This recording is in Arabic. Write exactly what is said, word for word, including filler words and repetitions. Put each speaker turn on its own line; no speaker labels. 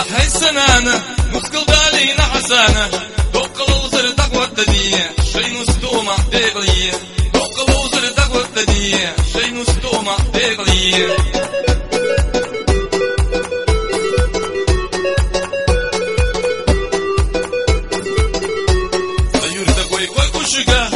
هاي السنانة مسكل دالينا عسانة دوق الوزر تقوى التدية شي نستومع ديقلية دوق الوزر تقوى التدية شي نستومع ديقلية